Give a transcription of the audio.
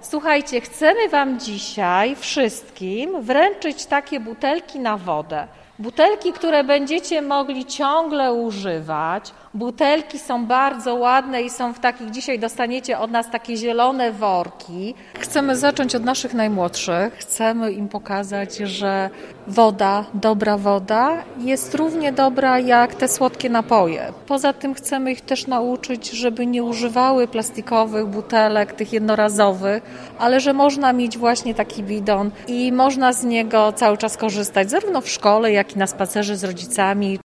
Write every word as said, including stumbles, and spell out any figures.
Słuchajcie, chcemy Wam dzisiaj wszystkim wręczyć takie butelki na wodę. Butelki, które będziecie mogli ciągle używać. Butelki są bardzo ładne i są w takich, dzisiaj dostaniecie od nas takie zielone worki. Chcemy zacząć od naszych najmłodszych. Chcemy im pokazać, że woda, dobra woda jest równie dobra jak te słodkie napoje. Poza tym chcemy ich też nauczyć, żeby nie używały plastikowych butelek, tych jednorazowych, ale że można mieć właśnie taki bidon i można z niego cały czas korzystać, zarówno w szkole, jak i na spacerze z rodzicami.